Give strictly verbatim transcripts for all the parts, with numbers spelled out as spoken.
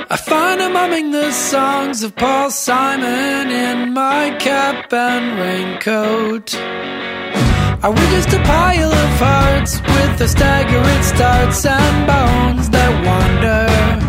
I find I'm humming the songs of Paul Simon in my cap and raincoat. Are we just a pile of hearts with the staggering starts and bones that wander?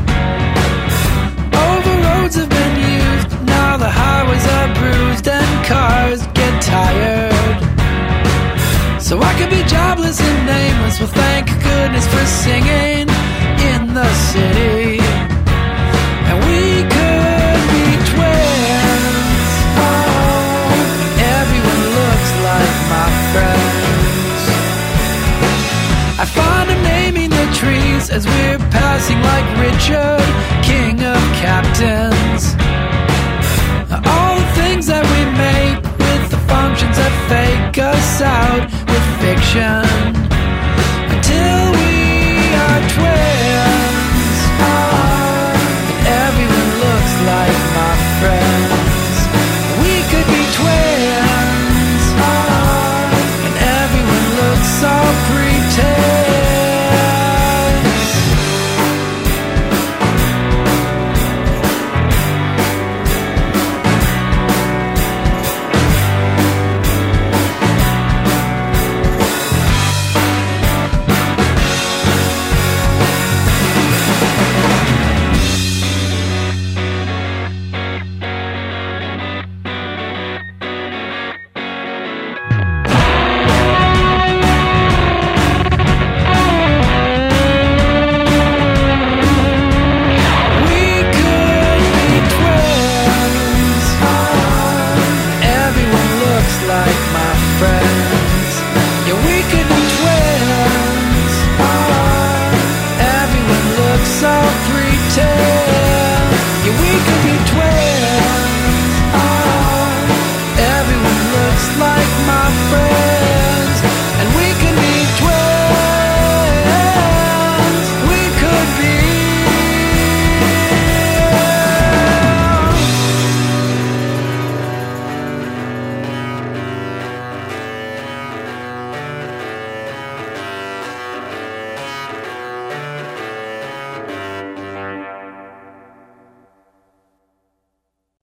Over roads have been used, now the highways are bruised and cars get tired. So I could be jobless and nameless, well thank goodness for singing in the city. And we could be twins, oh, everyone looks like my friends. I find I'm naming the trees as we're passing like Richard, king of captains. All the things that we make with the functions that fake us out with fiction.